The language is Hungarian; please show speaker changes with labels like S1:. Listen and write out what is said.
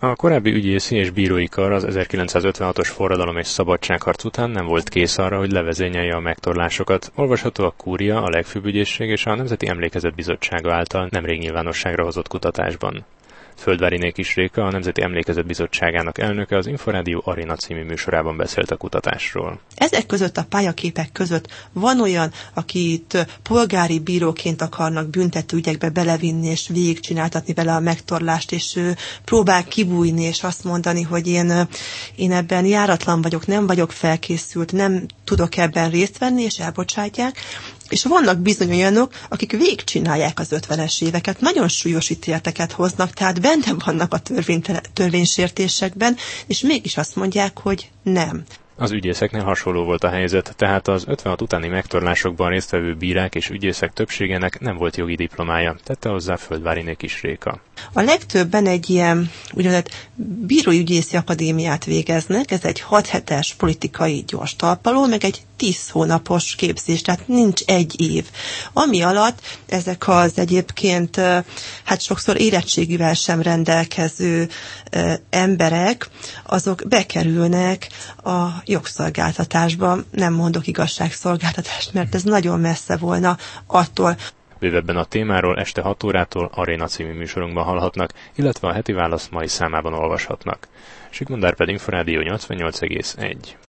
S1: A korábbi ügyészi és bírói kar az 1956-os forradalom és szabadságharc után nem volt kész arra, hogy levezényelje a megtorlásokat. Olvasható a Kúria, a legfőbb ügyészség és a Nemzeti Emlékezet Bizottsága által nemrég nyilvánosságra hozott kutatásban. Földváriné Kis Réka, a Nemzeti Emlékezet Bizottságának elnöke az Inforádió Aréna című műsorában beszélt a kutatásról.
S2: Ezek között a pályaképek között van olyan, akit polgári bíróként akarnak büntető ügyekbe belevinni és végigcsináltatni vele a megtorlást, és próbál kibújni és azt mondani, hogy én ebben járatlan vagyok, nem vagyok felkészült, nem tudok ebben részt venni, és elbocsátják. És vannak bizony olyanok, akik végigcsinálják az 50-es éveket, nagyon súlyos ítéleteket hoznak, tehát benne vannak a törvénysértésekben, és mégis azt mondják, hogy nem.
S1: Az ügyészeknél hasonló volt a helyzet, tehát az 56 utáni megtorlásokban résztvevő bírák és ügyészek többségének nem volt jogi diplomája, tette hozzá Földváriné Kis Réka.
S2: A legtöbben egy ilyen úgynevezett bíróügyészi akadémiát végeznek, ez egy 6 hetes politikai gyors talpaló, meg egy 10 hónapos képzés, tehát nincs egy év. Ami alatt ezek az egyébként sokszor érettségivel sem rendelkező emberek, azok bekerülnek a jogszolgáltatásba, nem mondok igazságszolgáltatást, mert ez nagyon messze volna attól.
S1: Bővebben a témáról este 6 órától Aréna című műsorunkban hallhatnak, illetve a heti válasz mai számában olvashatnak. Sigmund Árpád, Inforádió 88,1.